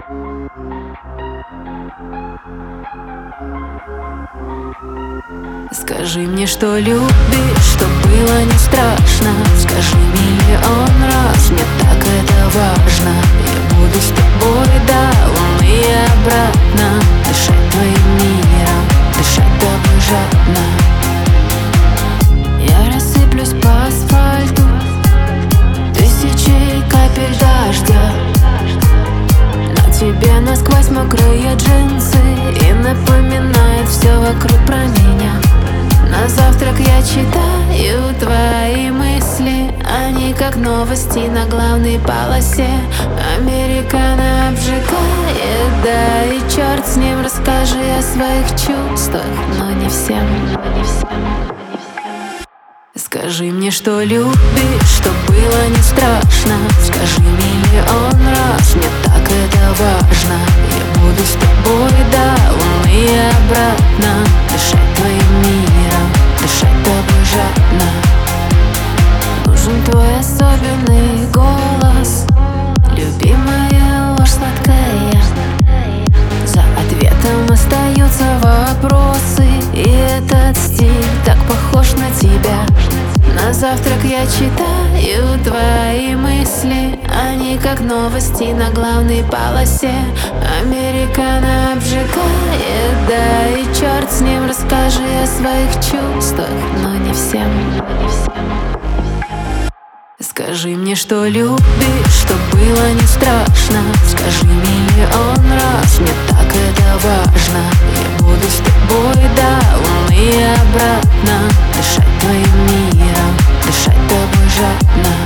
Скажи мне, что любишь, что было не страшно. Скажи миллион раз, мне так это важно. Я буду с тобой до луны и обратно, дышать твоим миром, дышать тобой жадно. Я рассыплюсь по асфальту тысячей капель дождя. На тебе насквозь мокрые джинсы и напоминает все вокруг про меня. На завтрак я читаю твои мысли, они как новости на главной полосе. Американо обжигает, да и черт с ним, расскажи о своих чувствах, но не всем. Скажи мне, что любишь, что было не страшно. Скажи миллион раз, мне так это важно. Я буду с тобой до луны и обратно, дышать твоим миром, дышать тобой жадно. Нужен твой особенный голос, любимая ложь сладкая. За ответом остаются вопросы, и этот стиль так похож на тебя. На завтрак я читаю твои мысли, они как новости на главной полосе. Американо обжигает, да и черт с ним, расскажи о своих чувствах, но не всем. Скажи мне, что любишь, что было не страшно. Скажи миллион раз, мне так это важно. Я буду с тобой до луны и обратно, дышать твоим миром, дышать тобой жадно.